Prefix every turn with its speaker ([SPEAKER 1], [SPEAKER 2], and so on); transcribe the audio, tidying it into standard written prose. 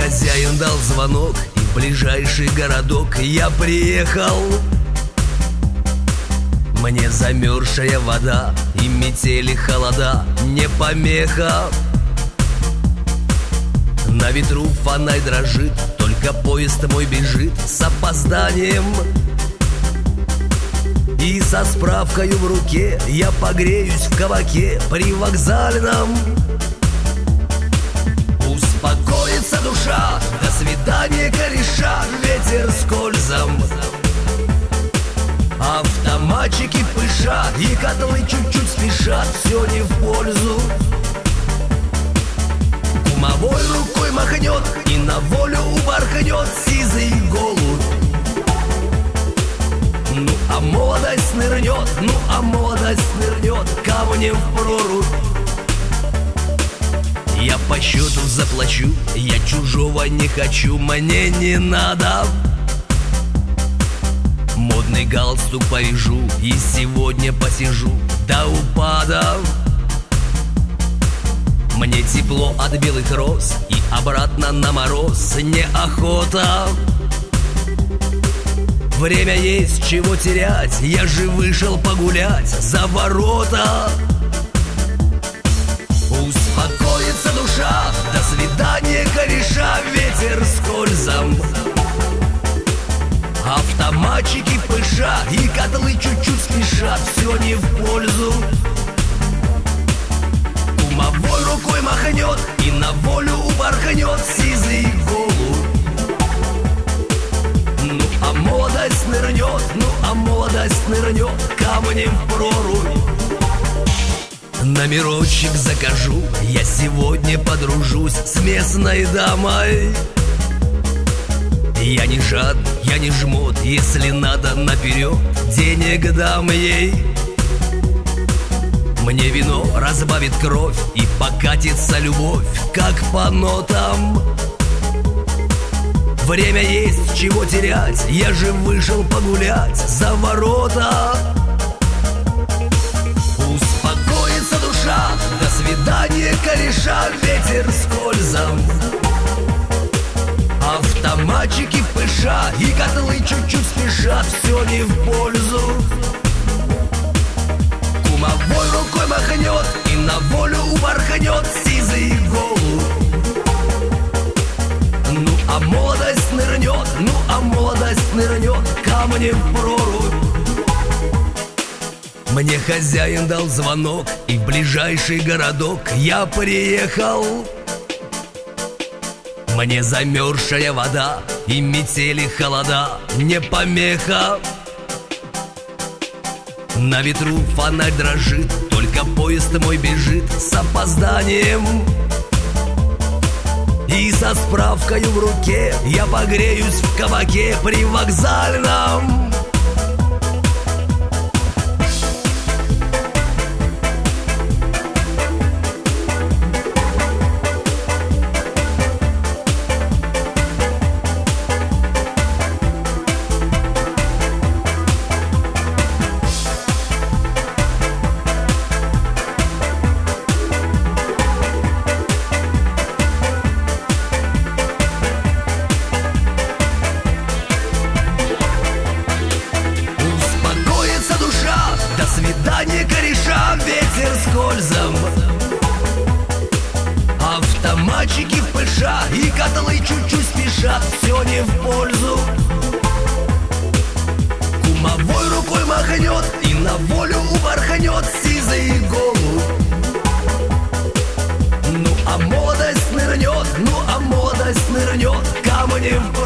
[SPEAKER 1] хозяин дал звонок, и в ближайший городок я приехал. Мне замерзшая вода и метели холода не помеха. На ветру фонарь дрожит, только поезд мой бежит с опозданием. И со справкою в руке я погреюсь в кабаке привокзальном. Успокоится душа, до свидания, кореша, ветер скользом. Автоматчики пышат, и котлы чуть-чуть спешат, все не в пользу. Кумовой рукой махнет и на волю упорхнет сизый голубь. Ну а молодость нырнет, ну а молодость нырнет камнем в прорубь. Я по счету заплачу, я чужого не хочу, мне не надо. Модный галстук повяжу и сегодня посижу до упада. Мне тепло от белых роз и обратно на мороз неохота. Время есть, чего терять, я же вышел погулять за ворота. Успокоится душа, до свидания, кореша, ветер скользом. Автоматчики пышат, и котлы чуть-чуть спешат, все не в пользу. Кумовой рукой махнет и на волю упорхнет сизый голубь. Ну а молодость нырнет, ну а молодость нырнет камнем в прорубь. Номерочек закажу, я сегодня подружусь с местной дамой. Я не жадный, я не жмот, если надо наперед, денег дам ей. Мне вино разбавит кровь и покатится любовь, как по нотам. Время есть, чего терять, я же вышел погулять за ворота. Успокоится душа, до свидания, кореша, ветер скользом. Автоматчики пыша, и котлы чуть-чуть спешат, все не в пользу. Кумовой рукой махнет и на волю упорхнет сизый голубь. Ну а молодость нырнет, ну а молодость нырнет камнем в прорубь. Мне хозяин дал звонок, и в ближайший городок я приехал. Мне замерзшая вода и метели холода не помеха. На ветру фонарь дрожит, только поезд мой бежит с опозданием. И со справкою в руке я погреюсь в кабаке привокзальном. До свидания, кореша, ветер скользом. Автоматчики пыша, и котлы чуть-чуть спешат, все не в пользу. Кумовой рукой махнет и на волю упорхнет сизый голубь. Ну а молодость нырнет, ну а молодость нырнет камнем в